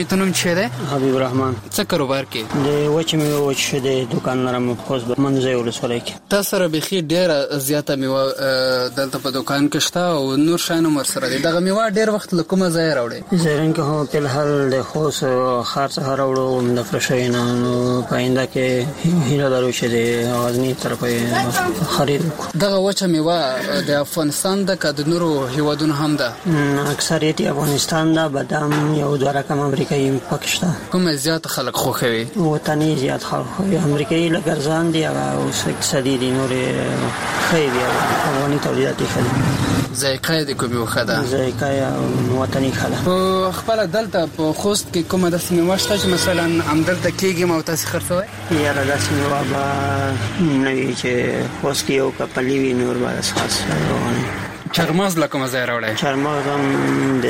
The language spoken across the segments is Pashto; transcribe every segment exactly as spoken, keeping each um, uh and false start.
تنم چه ده؟ حبیب الرحمن. څه کاروبار کې؟ د وچ می وچ د دکان لرم خوځ منځي ولسوالۍ کې. تاسو سره بخي ډیره زیاته میوه دلته په دکان کې شته او نور شانو مر سره دي. دغه میوه ډیر وخت لکومه ځای راوړي. زرن کې هو په الحال د خوځ خاص راوړو د فرشینا پاینده کې هیله درو چې د اوازنی طرفه خرید. دغه وچ میوه د افغانستان د کډنورو هیوادونو هم ده. اکثریت افغانستان دا بادام یو دوه رقم امریکایي پاکستان. کوم زیات خلک خوښوي؟ وطني زیات خلک خوښوي. امریکایي لګرزان دي او اقتصادي دي نور خیر دي افغاني تولیدات دي. ذایقه د کومه وخده؟ ذایقه وطني خاله. خپل دلته په خوست کې کومه د سیمه شته چې مثلا عمدلته کېږي مو تاسو خرڅوي؟ یا د سیمه با نوې چې خوست کې یو کپلی وی نور با اساس روانه. چرماز لکه مزه راوړی. چرماز هم د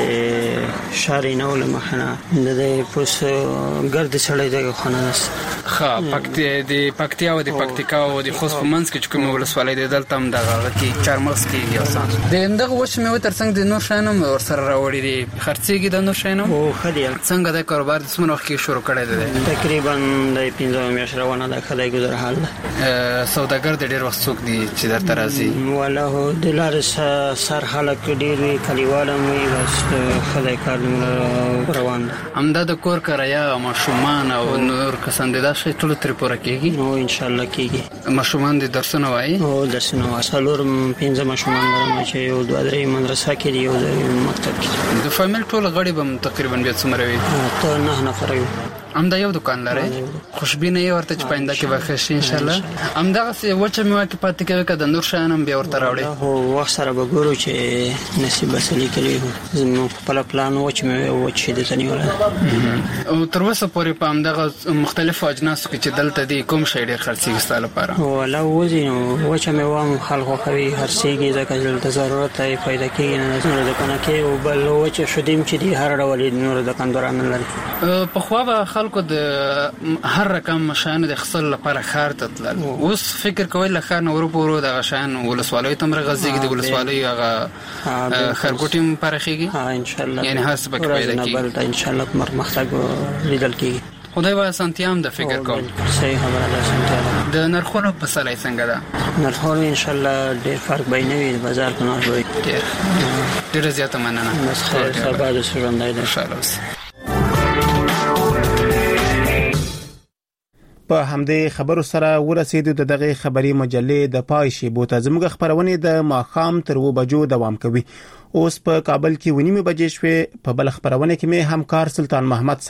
شارینو له مخنه د پوس ګرد سړی د خانه است. ها پکتیا د پکتیا او د پکتیکا او د خوست په منځ کې کوم ولسوالۍ د دلته هم دغه کې چرماز کېږي اساس. د اندغه وښ مې ترڅنګ د نور شانم ور سره راوړی دي. خرڅېږي د نور شانم؟ او خدای څنګه د کاروبار د سمونو کې شروع کړی دی؟ تقریبا د پنځه میاشتې روانه ده. خدای ګذر حال سوداګر د ډېر وخت څوک دي چې درته راځي؟ والله د لارې سر خلک ډېر وی کلیوالم وی بس خدای کار روان ده. همدا د کور کرایه ماشومان او نور کسان د داسې ټول تر پوره کېږي؟ نو ان شاء الله کېږي. ماشومان د درسونه وایي؟ او درسونه وایي. څلور پنځه ماشومان لرم چې یو دوه درې مدرسه کې دي یو مکتب کې. د فامیل ټول غړي به تقریبا بیا څومره وي؟ ته نه نفر یو. همدا یو دکان لري؟ خوشبینه یې ورته چې پاینده کې واخې شي ان شاء الله. همدغه څه وچه میوه کې پاتې کوي که د نور شیانو بیا ورته راوړي؟ هو وخت سره به ګورو چې نصیب وسلې کړي. زموږ خپل پلان وچ میوه وچ دې تنیول. او تر اوسه پورې په همدغه مختلفو اجناسو کې چې دلته دي کوم شی ډېر خرڅېږي ستا لپاره؟ ولا وځي نو وچه میوه هم خلکو کوي خرڅېږي ځکه دلته ضرورت یې پیدا کېږي نه نور دکانه کې او بل وچه شودیم چې دي هر ډول نور دکانداران لري. پخوا به خلکو د هر رقم شیانو د خپل لپاره ښار ته تلل. اوس فکر کوئ له ښار نه ورپورو دغه شیان ولسوالیو ته هم راغځېږي د ولسوالیو هغه ښارګوټي هم پراخېږي؟ ها ان شاء الله. یعنې هر څه پکې پیدا کېږي ان شاء الله. پرمختګ لیدل کېږي. خدای به اسانتیا هم د فکر کوم. صحیح خبره ده. اسانتیا د نرخونو پسلای څنګه ده؟ نرخونه ان شاء الله ډېر فرق به نه وي. بازار کې نه وي. ډېره زیاته مننه. بس خیر سبا د ژوندۍ ده. ان شاء الله. په همدې خبرو سره ورسېدو د دغه خبري مجلې د پای شیبو ته. زموږ خبرونه د ماښام تر و بجو دوام کوي. اوس په کابل کې ونیمه بجې شوې. په بل خبرونه کې مې همکار سلطان محمد